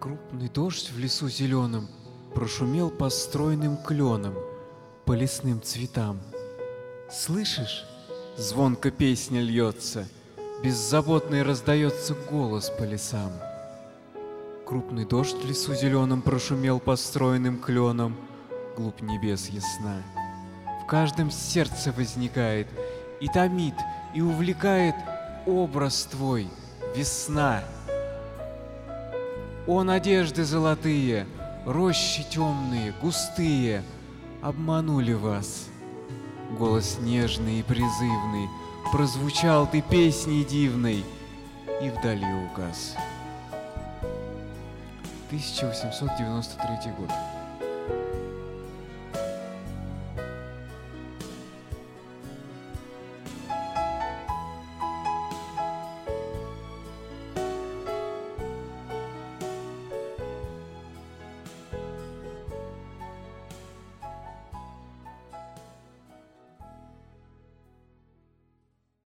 Крупный дождь в лесу зеленом прошумел по стройным кленам, по лесным цветам. Слышишь, звонко песня льется, беззаботный раздается голос по лесам. Крупный дождь в лесу зеленом прошумел по стройным кленам, глубь небес ясна. В каждом сердце возникает и томит, и увлекает образ твой, весна. О, надежды золотые, рощи темные, густые, обманули вас. Голос нежный и призывный прозвучал ты песней дивной и вдали угас. 1893 год.